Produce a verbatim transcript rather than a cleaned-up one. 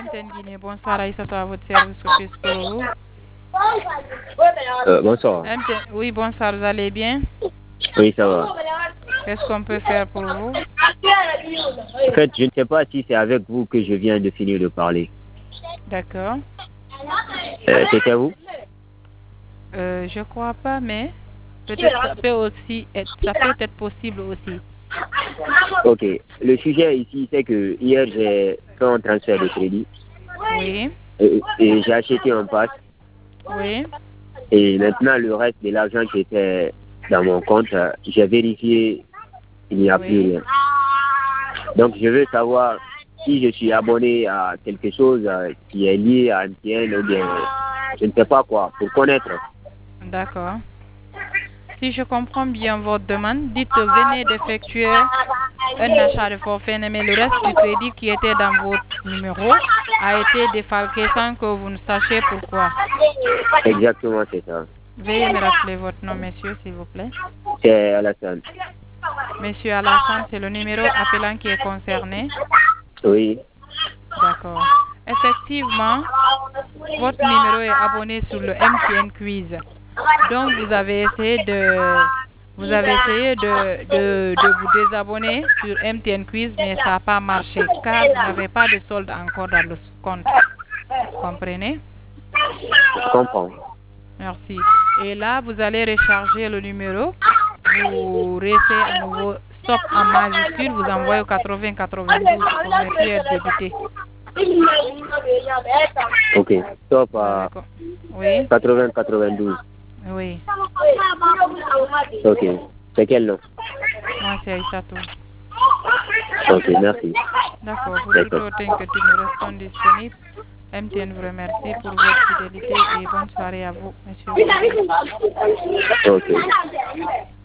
M T N Guinée, bonsoir Aïssatou à votre service, que puis-je pour vous? Euh, bonsoir. M T N, oui, bonsoir, vous allez bien? Oui, ça va. Qu'est-ce qu'on peut faire pour vous? En fait, je ne sais pas si c'est avec vous que je viens de finir de parler. D'accord. Euh, C'était vous? Euh, je crois pas, mais peut-être ça peut aussi être, ça peut être possible aussi. Ok. Le sujet ici, c'est que hier, j'ai fait un transfert de crédit. Oui. Et, et j'ai acheté un pass. Oui. Et maintenant, le reste de l'argent qui était dans mon compte, euh, j'ai vérifié, il n'y a Oui. plus rien. Donc, je veux savoir si je suis abonné à quelque chose euh, qui est lié à M T N ou bien, je ne sais pas quoi, pour connaître. D'accord. Si je comprends bien votre demande, dites venez d'effectuer un achat de forfait, mais le reste du crédit qui était dans votre numéro a été défalqué sans que vous ne sachiez pourquoi. Exactement, c'est ça. Veuillez me rappeler votre nom, monsieur, s'il vous plaît. C'est Alassane. Monsieur Alassane, c'est le numéro appelant qui est concerné. Oui. D'accord. Effectivement, votre numéro est abonné sur le M T N Quiz. Donc vous avez essayé de vous avez essayé de, de, de vous désabonner sur M T N Quiz, mais ça n'a pas marché car vous n'avez pas de solde encore dans le compte. Comprenez? Je comprends. Merci. Et là, vous allez recharger le numéro. Vous restez à nouveau stop en majuscule. Vous envoyez au quatre-vingts quatre-vingt-douze pour ne plus être débité. Ok. Stop Vous à avez com- Oui, quatre-vingts quatre-vingt-douze. oui. Ok. C'est quel nom? Moi, c'est Aïssatou. Ok, merci. D'accord. Pour D'accord. toute autre inquiétude, nous restons disponibles. M T N vous remercie pour votre fidélité et bonne soirée à vous, monsieur. Ok.